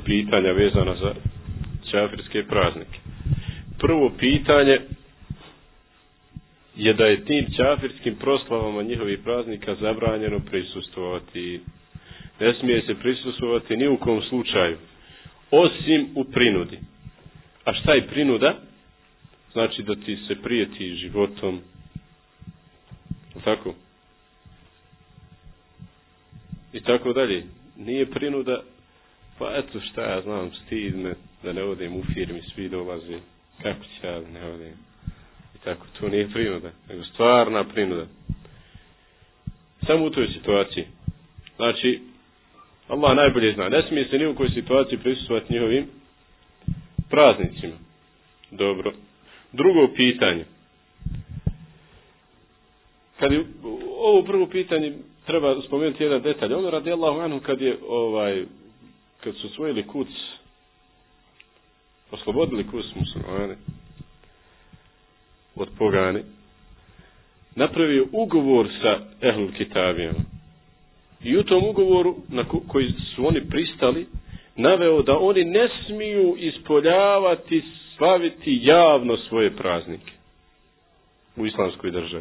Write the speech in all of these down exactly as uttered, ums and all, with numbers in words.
pitanja vezana za čafirske praznike. Prvo pitanje je da je tim čafirskim proslavama njihovih praznika zabranjeno prisustvovati. Ne smije se prisustvovati ni u kom slučaju, osim u prinudi. A šta je prinuda? Znači da ti se prijeti životom. Tako? I tako dalje. Nije prinuda, pa eto šta ja znam, stid me da ne odem u firmi, svi dolaze, kako će ja ne odem. I tako, to nije prinuda, nego stvarna prinuda. Samo u toj situaciji. Znači, Allah najbolje zna, ne smije se ni u kojoj situaciji prisustvovati njihovim praznicima. Dobro. Drugo pitanje. Kad je ovo prvo pitanje treba spomenuti jedan detalj. Omer radijallahu anhu kad je ovaj kad su osvojili Kuc, oslobodili Kuc muslimane od pogane, napravio ugovor sa Ehlul Kitabijama. I u tom ugovoru na koji su oni pristali, naveo da oni ne smiju ispoljavati, slaviti javno svoje praznike u islamskoj državi.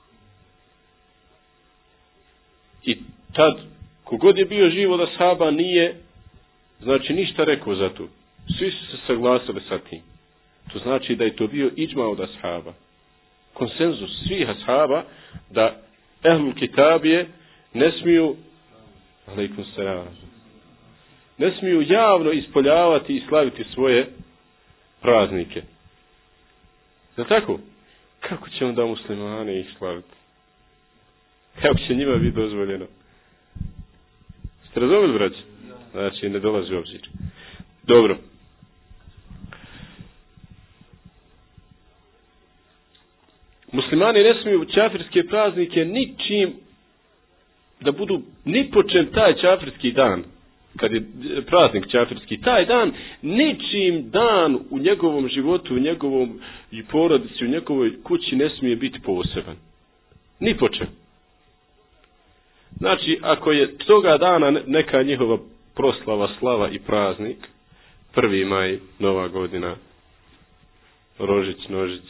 I tad, kogod je bio živ od ashaba, nije, znači, ništa rekao za to. Svi su se saglasili sa tim. To znači da je to bio iđma od ashaba. Konsenzus svih ashaba da Ehlul Kitabije ne smiju, alejkum selam, ne smiju javno ispoljavati i slaviti svoje praznike. Je tako? Kako će onda muslimani ih slaviti? Kako će njima biti dozvoljeno? Ste razumeli, braći? Znači, ne dolazi u obzir. Dobro. Muslimani ne smiju čafirske praznike ničim da budu ni po čem taj čafirski dan, kad je praznik čafirski, taj dan, ničim dan u njegovom životu, u njegovom porodici, u njegovoj kući ne smije biti poseban. Ni po čem. Znači, ako je toga dana neka njihova proslava, slava i praznik, prvi maj, Nova godina, Rožić, Nožić,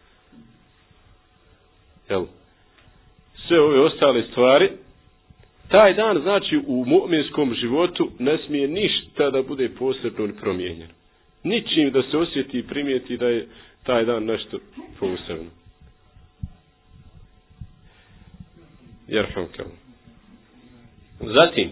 jel? Sve ove ostale stvari, taj dan, znači, u mu'minskom životu ne smije ništa da bude posebno promijenjeno. Ničim da se osjeti i primijeti da je taj dan nešto posebno. Jerhamkel. Zatim,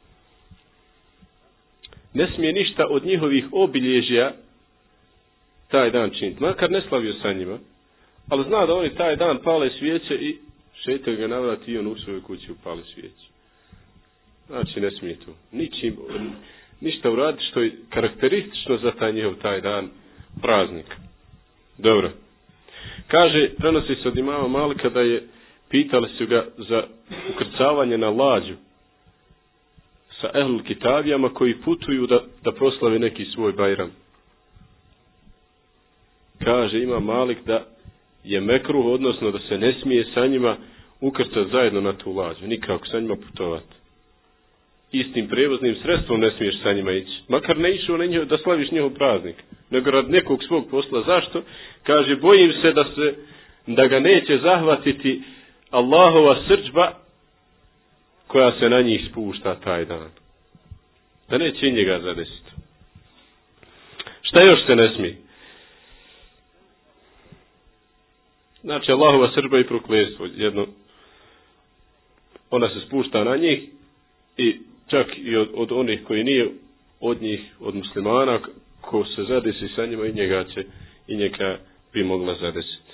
ne smije ništa od njihovih obilježja taj dan činiti, makar ne slavio sa njima, ali zna da oni taj dan pale svijeće i šeitan ga navrati i on u svojoj kući upali svijeće. Znači, ne smije to. Ničim, ništa uraditi što je karakteristično za taj njihov taj dan praznik. Dobro. Kaže, prenosi se od imama Malika da je pitali su ga za ukrcavanje na lađu sa Ehlul Kitabijama koji putuju da, da proslave neki svoj bajram. Kaže, ima Malik da je mekruh, odnosno da se ne smije sa njima ukrcati zajedno na tu lađu, nikako sa njima putovati. Istim prevoznim sredstvom ne smiješ sa njima ići. Makar ne išao na njih da slaviš njihov praznik, nego rad nekog svog posla. Zašto? Kaže, bojim se da se da ga neće zahvatiti Allahova srdžba koja se na njih spušta taj dan. Da neće njega zadesiti. Šta još se ne smije? Znači, Allahova srdžba i prokletstvo. Jedno, ona se spušta na njih i čak i od, od onih koji nije od njih, od muslimana, ko se zadesi sa njima i njega će i njega bi mogla zadesiti.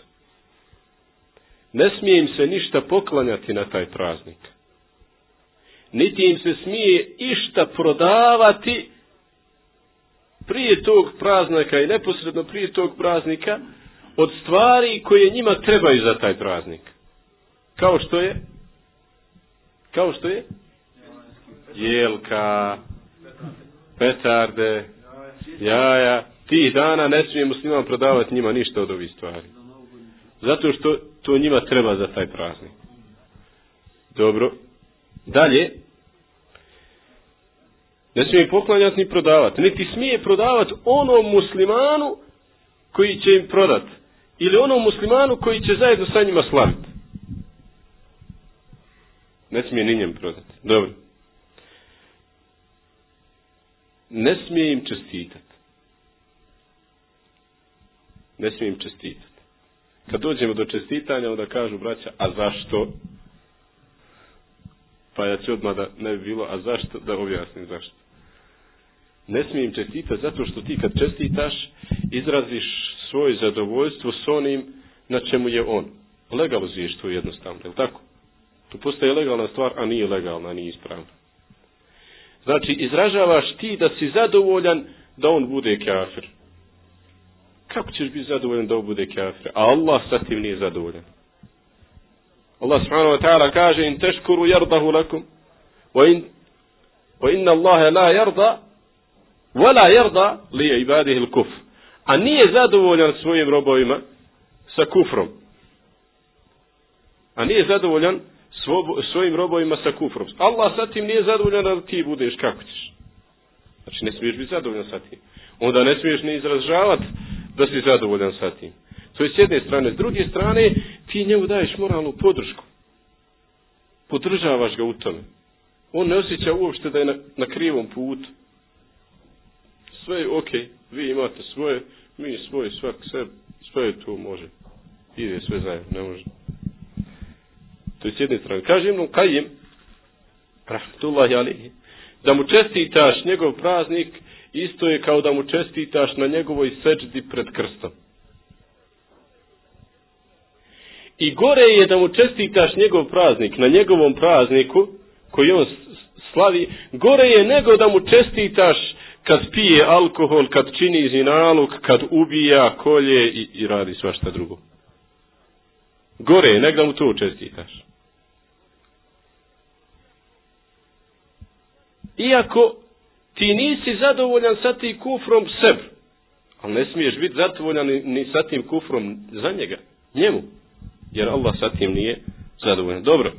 Ne smije im se ništa poklanjati na taj praznik. Niti im se smije išta prodavati prije tog praznika i neposredno prije tog praznika od stvari koje njima trebaju za taj praznik. Kao što je? Kao što je? Jelka, petarde, jaja. Tih dana ne smije musliman prodavati njima ništa od ovih stvari. Zato što to njima treba za taj praznik. Dobro. Dalje. Ne smije poklanjati ni prodavati. Niti smije prodavati onom muslimanu koji će im prodati. Ili onom muslimanu koji će zajedno sa njima slaviti. Ne smije ni njem prodati. Dobro. Ne smije im čestitati. Ne smije im čestitati. Kad dođemo do čestitanja, onda kažu braća, a zašto? Pa ja ću odmah da ne bi bilo, a zašto? Da objasnim zašto. Ne smije im čestitati zato što ti kad čestitaš, izraziš svoje zadovoljstvo s onim na čemu je on. Legalizuješ to jednostavno, je li tako? To postaje legalna stvar, a nije legalna, a nije ispravna. Znači, izražavaš ti da si zadovoljan da on bude kafir. Kako ćeš biti zadovoljan da on bude kafir? A Allah sa tim nije zadovoljan. Allah subhanahu wa ta'ala kaže in teškuru jardahu lakum wa, in, wa inna Allahe la jarda wa la jarda li ibadihi l-kufr. A nije zadovoljan svojim robovima sa kufrom. A nije zadovoljan svo, svojim robovima sa kufrom. Allah sa tim nije zadovoljan da ti budeš kako ćeš. Znači ne smiješ biti zadovoljan sa tim. Onda ne smiješ ni izražavati da si zadovoljan sa tim. To je s jedne strane. S druge strane, ti njemu daješ moralnu podršku. Podržavaš ga u tome. On ne osjeća uopšte da je na, na krivom putu. Sve je ok, vi imate svoje, mi svoje, svak sve, sve je to može. Ide sve zajedno, ne može. To je s jedne strane. Kaže Ibn Kajim, rahmetullahi alihi, da mu čestitaš njegov praznik, isto je kao da mu čestitaš na njegovoj seđdi pred krstom. I gore je da mu čestitaš njegov praznik na njegovom prazniku koji on slavi, gore je nego da mu čestitaš kad pije alkohol, kad čini zinaluk, kad ubija, kolje i, i radi svašta drugo. Gore je nego da mu to čestitaš. Iako ti nisi zadovoljan sa tim kufrom sebi, ali ne smiješ biti zadovoljan ni, ni sa tim kufrom za njega, njemu. Jer Allah sa tim nije zadovoljan. Dobro.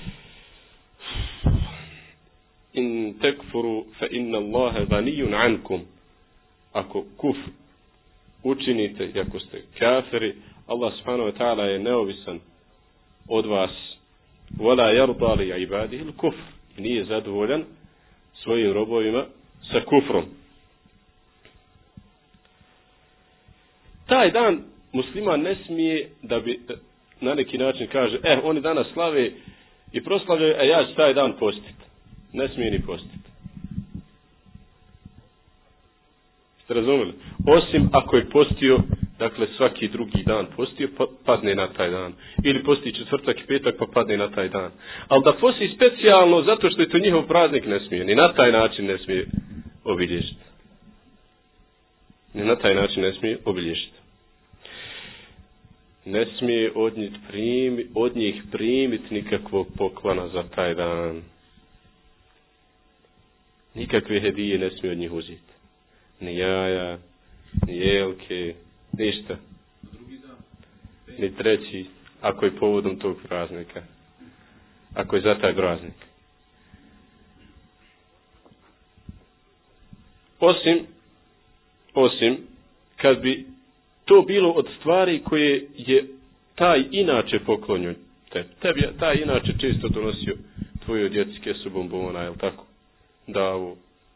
In tekfuru fa inna Allahe ganijun ankum. Ako kufr učinite, i ako ste kafiri, Allah subhanahu wa ta'ala je neovisan od vas. Wala yarda li ibadihi l-kufr. Nije zadovoljan svojim robovima sa kufrom. Taj dan musliman ne smije da bi na neki način kaže, eh, oni danas slave i proslavljaju, a ja ću taj dan postiti. Ne smije ni postiti. Ste razumeli? Osim ako je postio, dakle svaki drugi dan postio, pa padne na taj dan. Ili posti četvrtak i petak, pa padne na taj dan. Ali da posti specijalno, zato što je to njihov praznik, ne smije. Ni na taj način ne smije obilježiti. Ni na taj način ne smije obilježiti. Ne smije od njih, primi, od njih primiti nikakvog poklona za taj dan. Nikakve hedije ne smije od njih uzeti. Ni jaja, ni jelke, ništa. Ni treći, ako je povodom tog praznika. Ako je za taj praznik. Osim, osim, kad bi to bilo od stvari koje je taj inače poklonio tebi. Tebi taj inače često donosio tvojoj djeci kesu bombona, je li tako? Davo.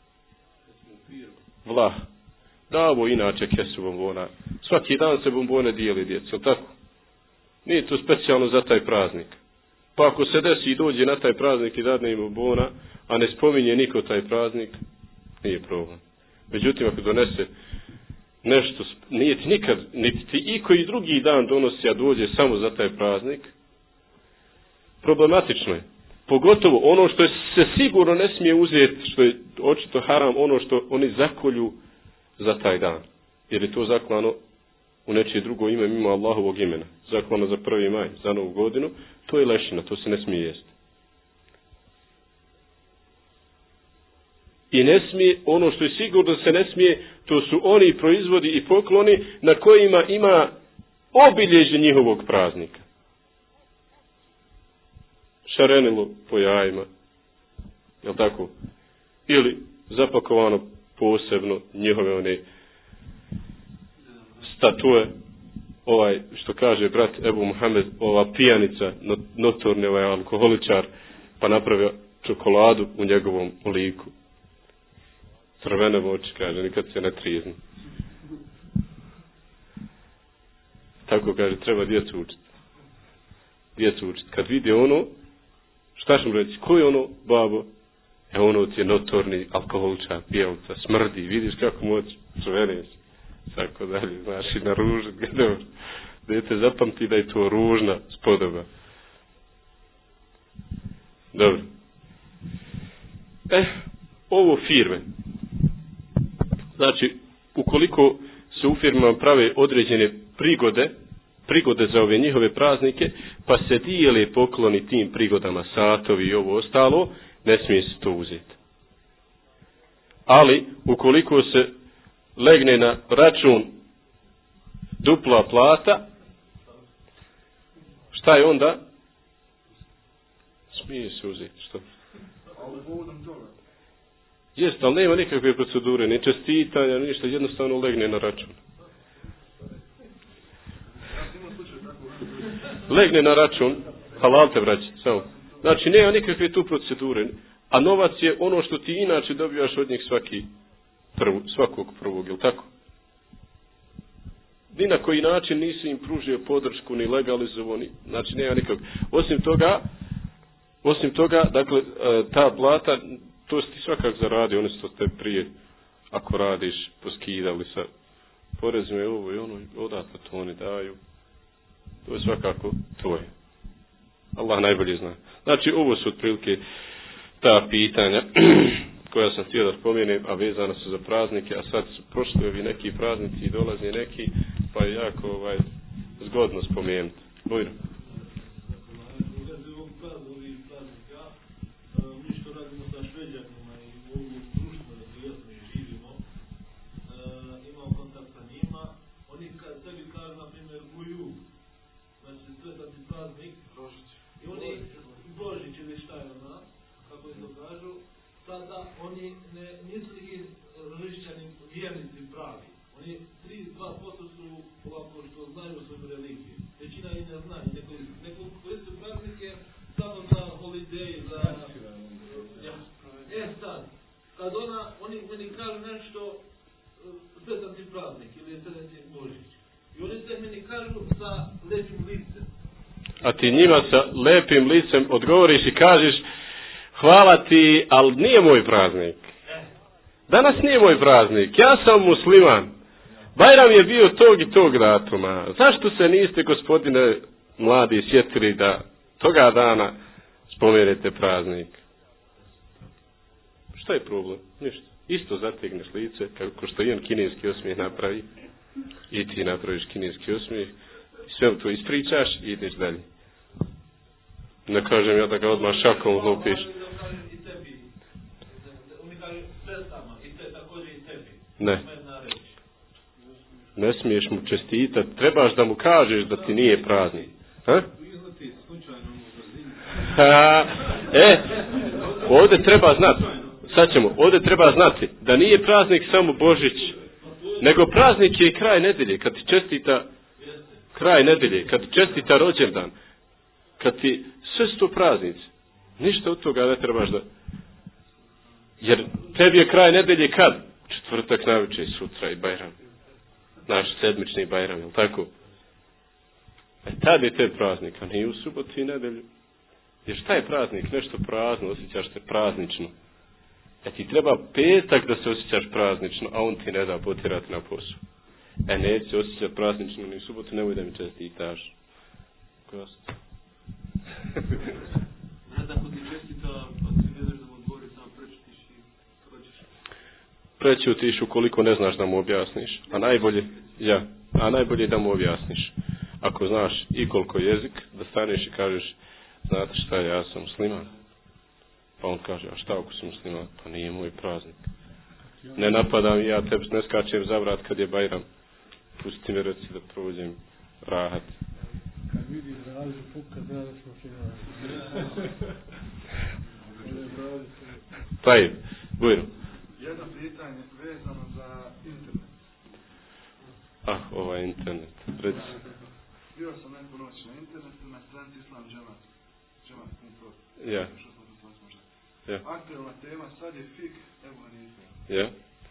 Vlah. Davo inače kesu bombona. Svaki dan se bombone dijeli djeci, je li tako? Nije to specijalno za taj praznik. Pa ako se desi i dođe na taj praznik i dadne im bombona, a ne spominje niko taj praznik, nije problem. Međutim, ako donese nešto, nije ti nikad, niti ti i koji drugi dan donosi, a dođe samo za taj praznik, problematično je. Pogotovo ono što je, se sigurno ne smije uzeti, što je očito haram, ono što oni zakolju za taj dan. Jer je to zaklano u nečije drugo ime mimo Allahovog imena. Zaklano za prvi maj, za novu godinu, to je lešina, to se ne smije jesti. I ne smije, ono što je sigurno se ne smije, to su oni proizvodi i pokloni na kojima ima obilježje njihovog praznika. Šarenilo po jajima, jel tako? Ili zapakovano posebno, njihove one statue, ovaj, što kaže brat Ebu Muhammed, ova pijanica, notorni ovaj alkoholičar, pa napravio čokoladu u njegovom liku. Crvene oči, kaže, nikad se ne trijezni. Tako kaže, treba djecu učiti. Djecu učiti. Kad vidi ono, šta ćemo reći, ko je ono, babo? E ono ti je notorni alkoholičar, pijavca, smrdi, vidiš kako moć crvene si. Tako dalje, znaš, i na ružu, dobro. Dete zapamti da je to ružna spodoba. Dobro. E, ovo firme. Znači, ukoliko se u firmama prave određene prigode, prigode za ove njihove praznike, pa se dijele pokloni tim prigodama, satovi i ovo ostalo, ne smije se to uzeti. Ali, ukoliko se legne na račun dupla plata, šta je onda? Smije se uzeti, što? Jest, ali nema nikakve procedure, ni čestitanja, ništa, jednostavno legne na račun. Legne na račun, halal te vraća, samo. Znači, nema nikakve tu procedure, a novac je ono što ti inače dobivaš od njih svaki prvu, svakog prvog, jel tako? Ni na koji način nisi im pružio podršku, ni legalizovao, ni, znači nema nikak. Osim toga, osim toga, dakle, ta plata, to si ti svakak zaradio, oni su te prije, ako radiš, poskidali sa porezima i ovo i ono, odatle to oni daju. To je svakako tvoje. Allah najbolje zna. Znači, ovo su otprilike ta pitanja koja sam htio da spomenem, a vezana su za praznike, a sad su prošli ovi neki praznici i dolaze neki, pa je jako ovaj, zgodno spomenuti. Bojno. Sada oni ne, nisu i hrišćani vjernici pravi. Oni tri do dva posto su ovako što znaju svoju religiju. Većina i ne znaju. Neko, neko koriste praznike samo za holideje, za... Ja. E sad, kad ona, oni meni kažu nešto, svetan ti praznik ili svetan ti Božić. I oni se meni kažu sa lepim licem. A ti njima sa lepim licem odgovoriš i kažeš: hvala ti, ali nije moj praznik. Danas nije moj praznik. Ja sam musliman. Bajram je bio tog i tog datuma. Zašto se niste, gospodine mladi, sjetili da toga dana spomenete praznik? Šta je problem? Ništa. Isto zategneš lice, kako što i on kineski osmijeh napravi. I ti napraviš kineski osmijeh. Sve to ispričaš i ideš dalje. Ne kažem ja da ga odmah šakom hlupiš. Ne. Ne smiješ mu čestitati. Trebaš da mu kažeš da ti nije praznik. Ha? Ha, e, ovdje treba znati. Sad ćemo, ovdje treba znati da nije praznik samo Božić, nego praznik je i kraj nedelje. Kad ti čestita kraj nedelje, kad ti čestita rođendan, kad ti sve su to praznici. Ništa od toga ne trebaš da... Jer tebi je kraj nedelje kad? Četvrtak navečer, sutra i Bajram. Naš sedmični Bajram, je li tako? E tad je te praznik, a nije u subotu i nedelju. Jer šta je praznik? Nešto prazno, osjećaš se praznično. E ti treba petak da se osjećaš praznično, a on ti ne da potjerati na posao. E neće se osjećati praznično ni u subotu, nemoj da mi čestitaš. Gost. Ne da kod ti čestita, pa ti ne daš da mu odgovori, samo prečutiš i prođeš. Prečutiš ukoliko ne znaš da mu objasniš. A najbolje, ja, a najbolje da mu objasniš. Ako znaš i koliko jezik, da staneš i kažeš: znate šta, ja sam musliman. Pa on kaže: a šta ako si musliman? Pa nije moj praznik. Ne napadam i ja tebi, ne skačem za vrat kad je Bajram. Pusti me, reci da prođem rahat. Kad vidi brazu, puka, zna da smo finali. Taj, bujno. Jedno pitanje vezano za internet. Ah, ovaj internet. Reci. Bio sam neku noć na internetu na stranici Islam Džemat. Džemat punkt org. Ja. Ja. Aktualna tema sad je fik Ebu Hanife. Ja.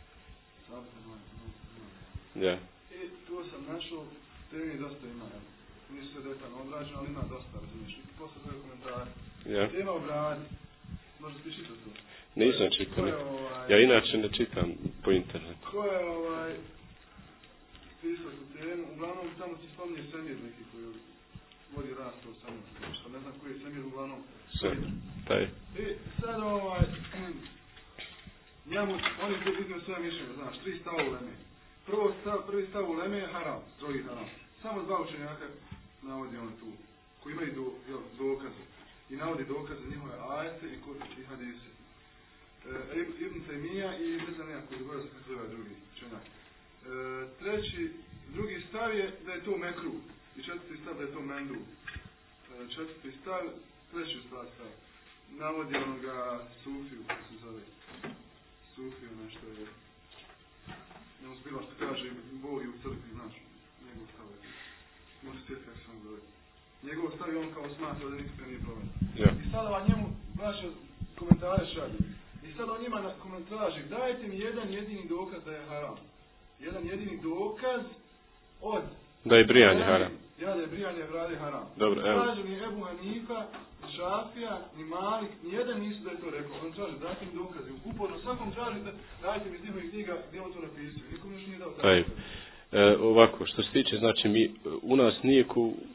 Ja. I tu sam našao, temi dosta ima, nisu sve detaljno odrađeno, ali ima dosta, razumiješ. I posle svoje komentare. Ja. Tema obradi. Možda ti čitati to? Nisam čitao. Ovaj, ja inače ne čitam po internetu. Ko je ovaj pisao tu temu? Uglavnom tamo se spominje Semir neki koji vodi rast u Semir. Što ne znam koji je Semir uglavnom. Semir. Taj. I sad ovaj njemu, on je tu iznio svoje mišljenje, znaš, tri stava u Leme. Prvo stav, prvi stav u Leme je haram, strogi haram. Samo dva učenjaka navodi on tu, koji imaju do, jel, dokaze. I navodi dokaze njihove ajete i, i hadise. E, Ibn Taymija i ne znam nekako zbora se kako zove drugi učenjak. E, treći, drugi stav je da je to mekru. I četvrti stav da je to mendru. E, četvrti stav, treći stav stav. Navodi onoga Sufiju, kako se zove. Sufiju nešto je. Ne uzbiva što kaže Bog je u crkvi, znaš. Njegov stav je. Može sjeti kako se on zove. Njegov stav je on kao smatra da nikakve nije problem. Ja. I sada vam njemu vaše komentare šalju. I sad on njima komentraži, dajte mi jedan jedini dokaz da je haram. Jedan jedini dokaz od... Da je brijanje haram. Ja, da je brijanje vrade haram. Dobro, evo. Kaže ni Ebu Hanifa, ni Šafija, ni Malik, nijedan nisu da je to rekao. On traže, dajte mi dokaze. Uporno svakom tražite, dajte mi iz njihovih knjiga gdje on to napisao. Nikom još nije dao tako. E, ovako, što se tiče, znači, mi, u nas nije ku u,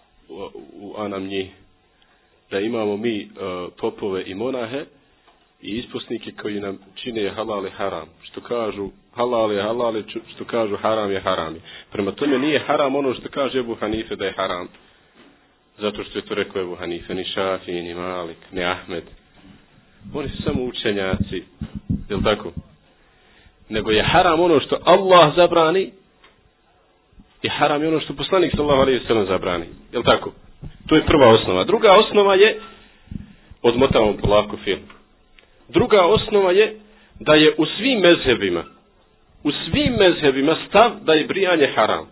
u Anamnji da imamo mi uh, popove i monahe i isposnike koji nam čine halal i haram. Što kažu halal je halal, što kažu haram je haram. Prema tome nije haram ono što kaže Ebu Hanife da je haram. Zato što je to rekao Ebu Hanife, ni Šafi, ni Malik, ni Ahmed. Oni su samo učenjaci. Jel' tako? Nego je haram ono što Allah zabrani i haram je ono što poslanik sallallahu alejhi ve sellem zabrani. Jel' tako? To je prva osnova. Druga osnova je, odmotavamo polako film. Druga osnova je da je u svim mezhebima, u svim mezhebima stav da je brijanje haram.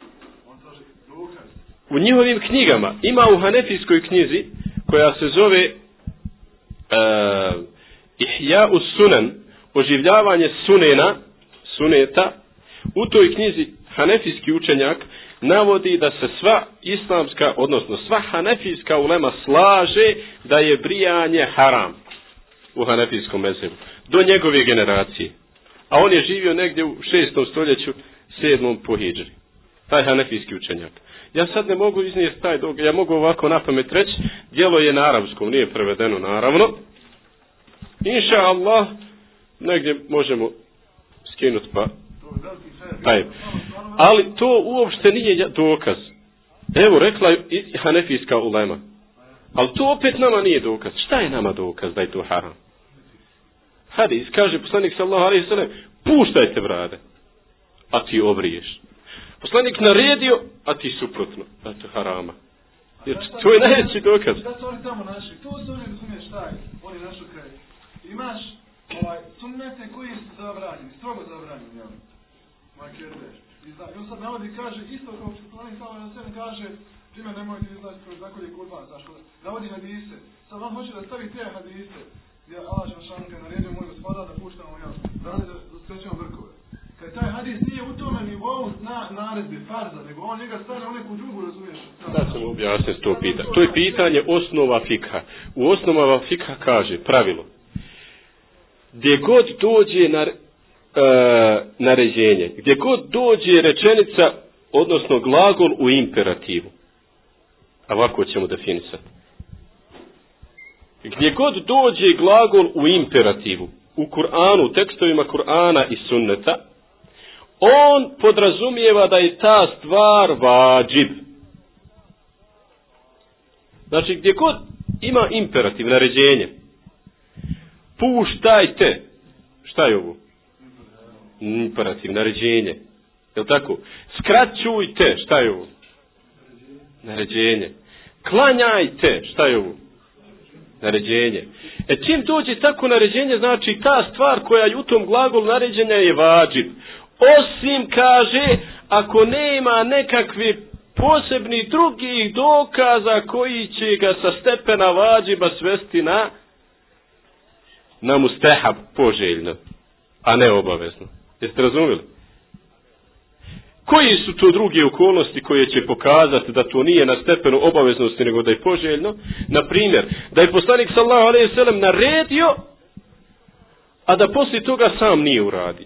U njihovim knjigama, ima u Hanefijskoj knjizi, koja se zove uh, Ihya us Sunan, oživljavanje sunena, suneta, u toj knjizi Hanefijski učenjak navodi da se sva islamska, odnosno sva hanefijska ulema slaže da je brijanje haram u hanefijskom mezhebu, do njegove generacije. A on je živio negdje u šestom stoljeću, sedmom po hidžri. Taj hanefijski učenjak. Ja sad ne mogu iznijeti taj dog, ja mogu ovako na pamet reći, djelo je na arapskom, nije prevedeno naravno. Inša Allah, negdje možemo skinuti pa. Taj. Ali to uopšte nije dokaz. Evo, rekla je hanefijska ulema. Ali to opet nama nije dokaz. Šta je nama dokaz da je to haram? Hadis, kaže poslanik sallallahu alejhi ve sellem, puštajte brade, a ti obriješ. Poslanik naredio, a ti suprotno. Da je to harama. Jer to je najveći dokaz. Šta su oni tamo našli? To su oni, razumiješ, šta je? Oni našli kraj. Imaš ovaj, sunnete koji su zabranjeni, strogo zabranjeni, jel? Makerdeš. I on sad navodi, kaže, isto kao što oni samo na sebe kaže, primjer nemojte izlaziti kroz zakolje kurban, znaš, navodi hadise. Sad on hoće da stavi te hadise, gdje Allah Žešanka naredio moj gospodar da puštamo, jel, radi da skrećemo vrkove. Kad taj hadis nije u tome nivou na naredbi farza, nego on njega stane u neku drugu, razumiješ? Da sam objasniti to pitanje. To je pitanje osnova fikha. U osnovama fikha kaže pravilo. Gdje god dođe na, e, naređenje, gdje god dođe rečenica, odnosno glagol u imperativu. A ovako ćemo definisati. Gdje god dođe glagol u imperativu, u Kur'anu, u tekstovima Kur'ana i sunneta, on podrazumijeva da je ta stvar vađib. Znači, gdje god ima imperativ, naređenje, puštajte. Šta je ovo? Imperativ, naređenje. Je li tako? Skraćujte. Šta je ovo? Naređenje. Klanjajte. Šta je ovo? Naređenje. E čim dođe tako naređenje, znači ta stvar koja je u tom glagolu naređenja je vađib. Osim, kaže, ako nema nekakvi posebni drugih dokaza koji će ga sa stepena vađiba svesti na na mustehab, poželjno, a ne obavezno. Jeste razumjeli? Koji su to druge okolnosti koje će pokazati da to nije na stepenu obaveznosti, nego da je poželjno? Na primjer, da je poslanik sallallahu alejhi ve sellem naredio, a da poslije toga sam nije uradio.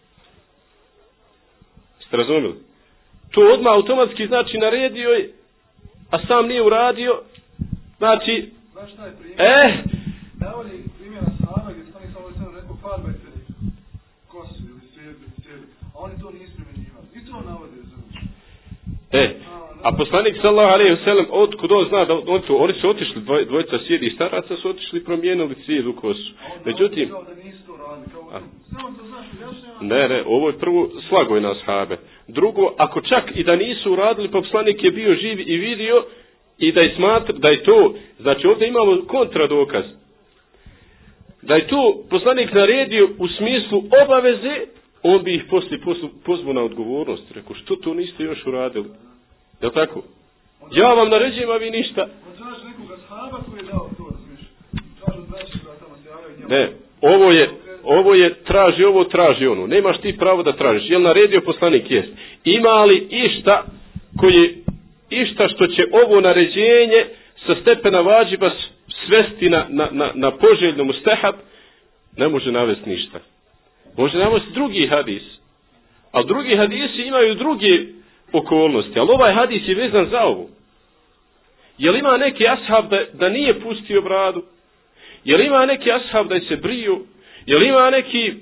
Jeste razumjeli? To odmah automatski znači naredio je, a sam nije uradio, znači, Znaš šta je primjer? eh, Navodi primjera sahaba gdje stani samo i sam rekao farbajte kosu ili svijetu, cijeli, a oni to nisu primjenjivali. I to navodi, razumiješ. E, a poslanik sallallahu alejhi ve sellem, otkud on zna da on to, oni su otišli, dvoj, dvojica sjedi i staraca su otišli i promijenili cijelu kosu. Međutim, kao da nisu to radili, kao a, samo to znaš, objašnjava. ne, ne, ovo je prvo slagoj na ashabe. Drugo, ako čak i da nisu uradili, pa poslanik je bio živ i vidio i da je smatra, da je to, znači ovdje imamo kontradokaz. Da je to poslanik naredio u smislu obaveze, on bi ih poslije pozvao na odgovornost. Rekao, što to niste još uradili? Je li tako? Ja vam naređujem, a vi ništa. On znaš nekoga sahaba koji je dao to, razumiješ. Kažu znači da tamo se javaju njemu. Ne, ovo je, ovo je traži ovo, traži ono. Nemaš ti pravo da tražiš. Jel naredio poslanik? Jest. Ima li išta koje, išta što će ovo naređenje sa stepena vađiba svesti na, na, na, na poželjnom mustehab? Ne može navesti ništa. Može navesti drugi hadis. A drugi hadisi imaju druge okolnosti. Ali ovaj hadis je vezan za ovo. Jel ima neki ashab da, da nije pustio bradu? Jel ima neki ashab da je se brio? Jel ima neki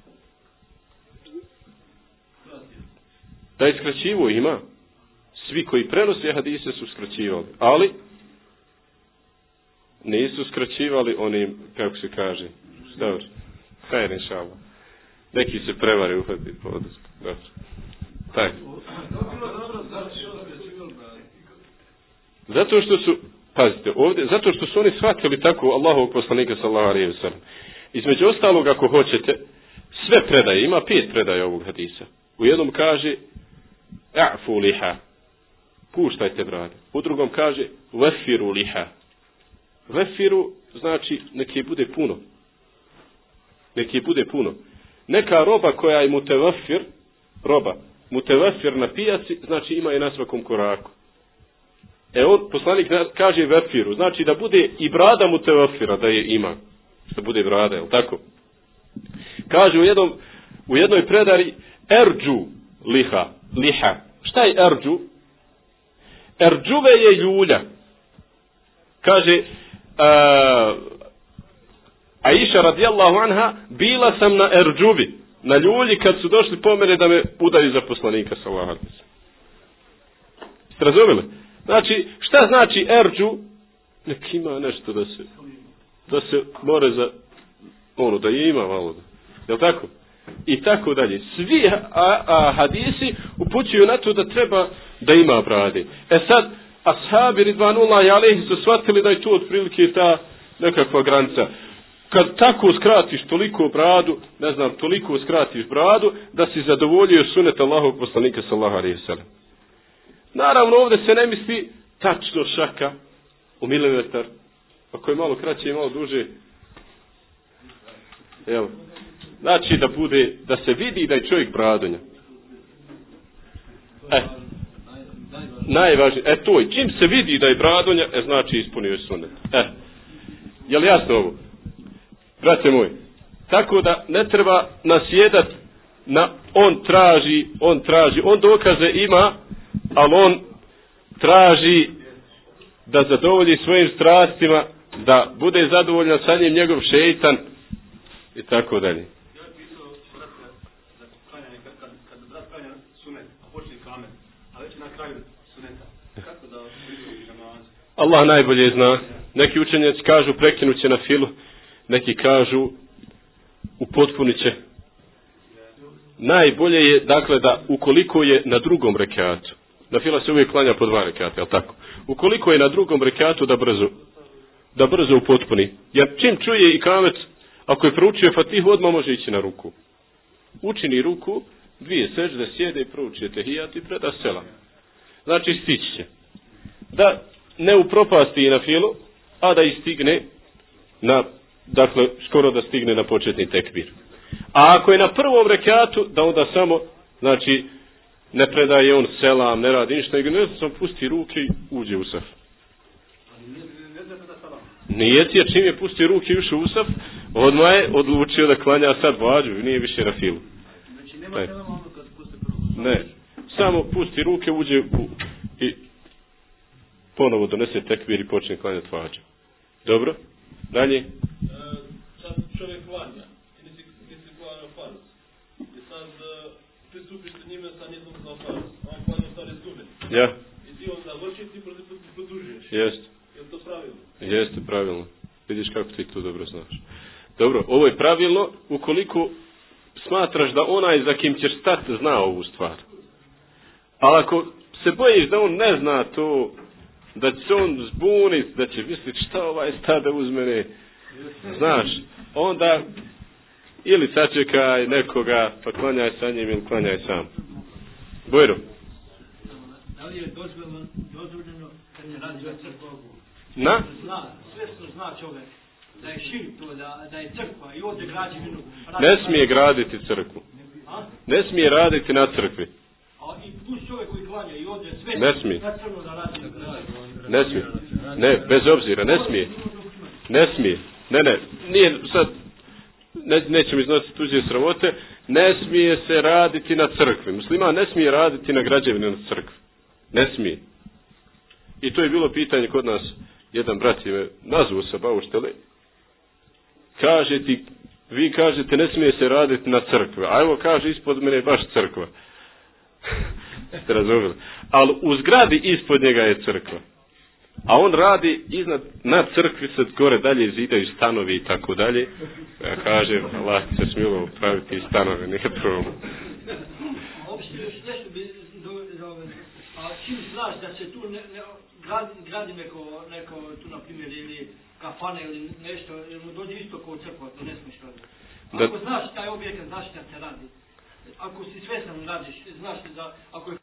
da je skraćivo? Ima. Svi koji prenose hadise su skraćivali. Ali nisu skraćivali oni, kako se kaže, dobro, hajde inšallah. Neki se prevari uhvati po odnosku. Dobro. Tako. Zato što su, pazite, ovdje, zato što su oni shvatili tako Allahovog poslanika sallallahu alejhi ve sellem. Između ostalog, ako hoćete, sve predaje, ima pet predaja ovog hadisa. U jednom kaže, a'fu liha, puštajte brade. U drugom kaže, vefiru liha. Vefiru znači neki bude puno. Neki bude puno. Neka roba koja je mutevafir, roba, mutevafir na pijaci, znači ima je na svakom koraku. E on, poslanik kaže vefiru, znači da bude i brada mutevafira, da je ima. Da bude brada, je li tako? Kaže u, jednom, u jednoj predari, erđu liha, liha. Šta je erđu? Erđuve je ljulja. Kaže, a, Aisha radijallahu anha, bila sam na erđuvi, na ljulji kad su došli po mene da me udaju za poslanika sallallahu alejhi ve sellem. Ste razumjeli? Znači, šta znači erđu? Nek ima nešto da se da se more za ono, da je ima malo. Je li tako? I tako dalje. Svi a, a, hadisi upućuju na to da treba da ima brade. E sad, ashabi ridvanullahi alejhi su shvatili da je to otprilike ta nekakva granica. Kad tako skratiš toliko bradu, ne znam, toliko skratiš bradu, da si zadovoljio sunet Allahovog poslanika sallallahu alejhi ve sellem. Naravno, ovdje se ne misli tačno šaka u milimetar. Ako je malo kraće i malo duže, evo. Znači da bude, da se vidi da je čovjek bradonja. E, najvažnije, e to je, čim se vidi da je bradonja, e znači ispunio je sunet. E, je li jasno ovo? Brate moj, tako da ne treba nasjedat na on traži, on traži, on dokaze ima, ali on traži da zadovolji svojim strastima, da bude zadovoljan sa njim njegov šeitan i tako dalje. Allah najbolje zna. Neki učenjaci kažu prekinut će na filu, neki kažu upotpunit će. Najbolje je, dakle, da ukoliko je na drugom rekatu, na fila se uvijek klanja po dva rekata, je li tako? Ukoliko je na drugom rekatu, da brzo, da brzo upotpuni. Jer čim čuje i kamet, ako je proučio Fatihu, odmah može ići na ruku. Učini ruku, dvije sežde, sjede i prouči etehijat i preda selam. Znači stići će. Da ne upropasti i na filu, a da istigne na, dakle, skoro da stigne na početni tekbir. A ako je na prvom rekatu, da onda samo, znači, ne predaje on selam, ne radi ništa, nego ne samo pusti ruke i uđe u saf. Nijet je čim je pusti ruke i ušao u saf, odmah je odlučio da klanja sad vađu i nije više na filu. Znači nema selama ono kad pusti prvo. Ne, samo pusti ruke, uđe u, i ponovo donese tekbir i počne klanjati vađu. Dobro? Dalje? E, sad čovjek klanja i nisi, nisi klanjao farz. I sad e, pristupiš se njime sa njetom za farz. A on klanja stare sune. Ja. I ti on završi ti produžuješ. Jest. Je li to pravilno? Jeste pravilno. Vidiš kako ti to dobro znaš. Dobro, ovo je pravilno ukoliko smatraš da onaj za kim ćeš stati zna ovu stvar. Ali ako se bojiš da on ne zna to, da će se on zbuniti, da će misliti šta ovaj stada uz mene, znaš, onda ili sačekaj nekoga, pa klanjaj sa njim ili klanjaj sam. Bojro. Da li je dozvoljeno, dozvoljeno kad se radi o crkvu? Na? Zna, sve što zna čovjek, da je šir to, da, da je crkva i ovdje građevinu. Ne smije graditi crkvu. A? Ne smije raditi na crkvi. A i plus čovjek koji klanja i ovdje sve Ne smije. na crno da radi. Ne smije. Ne, bez obzira, ne smije. Ne smije. Ne, ne, nije sad, ne, nećemo iznositi tuđe sramote, ne smije se raditi na crkvi. Musliman ne smije raditi na građevini na crkvi. Ne smije. I to je bilo pitanje kod nas, jedan brat je me nazvao sa bauštele, kaže ti, vi kažete ne smije se raditi na crkvi, a evo kaže ispod mene je baš crkva. Ste razumjeli? Ali u zgradi ispod njega je crkva. A on radi iznad, na crkvi se gore dalje zidaju stanovi i tako dalje. Ja kažem, Allah se smilo praviti i stanove, nije problem. Uopšte još nešto bi, do, do, a čim znaš da se tu ne, ne, gradi, gradi neko, neko tu na primjer ili kafane ili nešto, ili mu dođe isto kao crkva, to ne smiješ raditi. Ako znaš taj objekat, znaš šta se radi. Ako si svesan radiš, znaš da ako je